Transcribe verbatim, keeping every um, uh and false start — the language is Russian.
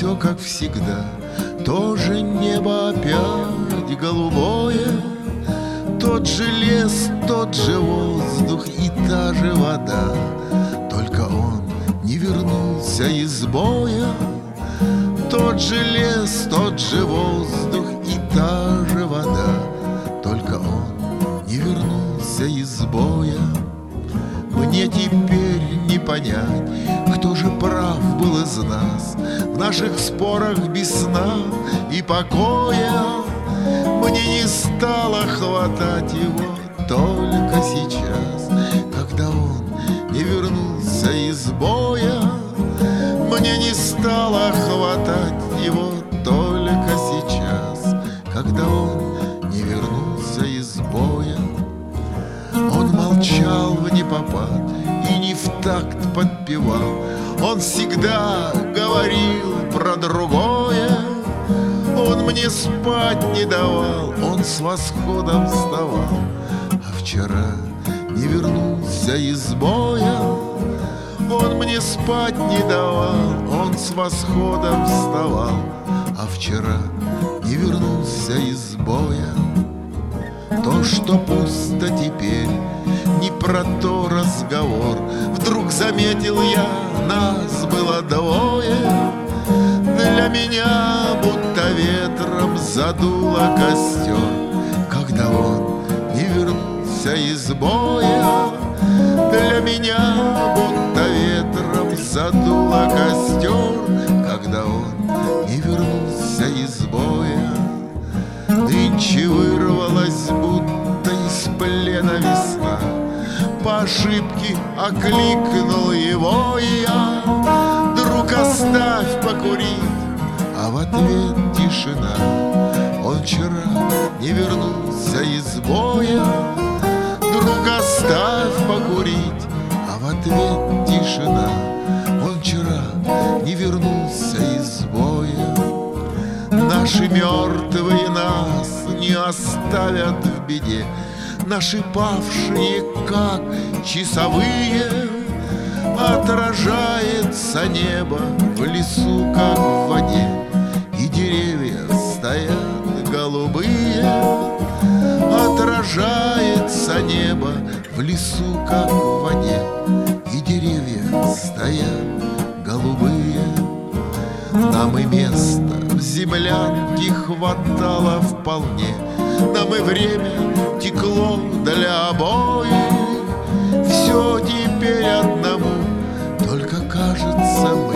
все как всегда, тоже небо опять голубое, тот же лес, тот же воздух и та же вода. Только он не вернулся из боя. Тот же лес, тот же воздух и та же вода. Только он не вернулся из боя. Мне теперь не понять, кто же прав был из нас в наших спорах без сна и покоя. Мне не стало хватать его только сейчас, когда он не вернулся из боя. Мне не стало хватать его только сейчас, когда он не вернулся из боя. Он молчал в непопад и не в такт подпевал. Он всегда говорил про другое. Он мне спать не давал, он с восходом вставал, а вчера не вернулся из боя. Он мне спать не давал, он с восходом вставал, а вчера не вернулся из боя. То, что пусто теперь, не про то разговор. Вдруг заметил я, нас было двое. Для меня будто ветром задуло костер, когда он не вернулся из боя. Для меня будто ветром задуло костер, когда он не вернулся из боя. Нынче вырвалась будто из плена весна, по ошибке окликнул его я. Друг, оставь покурить, а в ответ тишина. Он вчера не вернулся из боя. Друг, оставь покурить, а в ответ тишина. Он вчера не вернулся из боя. Наши мертвые нас не оставят в беде. Наши павшие, как часовые, отражается небо в лесу, как в воде, и деревья стоят голубые. Отражается небо в лесу, как в воде, и деревья стоят голубые. Нам и места в землянке хватало вполне, нам и время текло для обоих. Все теперь одному, только кажется мне,